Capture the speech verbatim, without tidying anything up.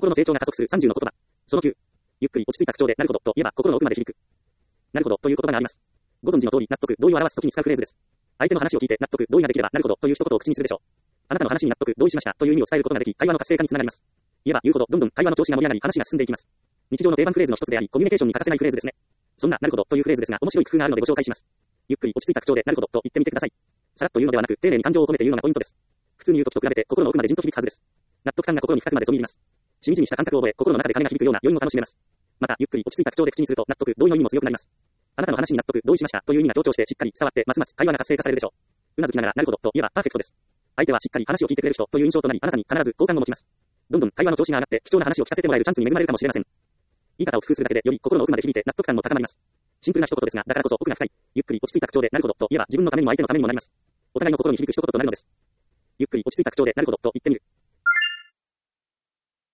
心の成長が加速するさんじゅうの言葉。そのきゅう。ゆっくり落ち着いた口調でなるほどと言えば心の奥まで響く。なるほどという言葉があります。ご存知の通り、納得、同意を表すときに使うフレーズです。相手の話を聞いて納得、同意ができればなるほどという一言を口にするでしょう。あなたの話に納得、同意しましたという意味を伝えることができ、会話の活性化につながります。言えば言うほどどんどん会話の調子が盛り上がり話が進んでいきます。日常の定番フレーズの一つであり、コミュニケーションに欠かせないフレーズですね。そんななるほどというフレーズですが、面白い工夫があるのでご紹介します。ゆっくり落ち着いた口調でなるほどと言ってみてください。さらっと言うのではなく、丁寧に感情を込めて言うのがポイントです。普通に言うときと比べて心の奥までじんと響くはずです。納得感が心に深くまでそみ入ります。しみじみした感覚を覚え、心の中で鐘が響くような余韻を楽しめます。また、ゆっくり落ち着いた口調で口にすると納得、同意の意味も強くなります。あなたの話に納得、同意しましたという意味が強調してしっかり伝わって、ますます会話が活性化されるでしょう。うなずきながらなるほどと言えばパーフェクトです。相手はしっかり話を聞いてくれる人という印象となり、あなたに必ず好感を持ちます。どんどん会話の調子が上がって貴重な話を聞かせてもらえるチャンスに恵まれるかもしれません。言い方を工夫するだけでより心の奥まで響いて納得感も高まります。シンプルな一言ですが、だからこそ奥が深い。ゆっくり落ち着いた口調でなるほどと言えば自分のためにも相手のためにもなります。お互いの心に響く一言となるのです。ゆっくり落ち着いた口調でなるほどと言ってみる。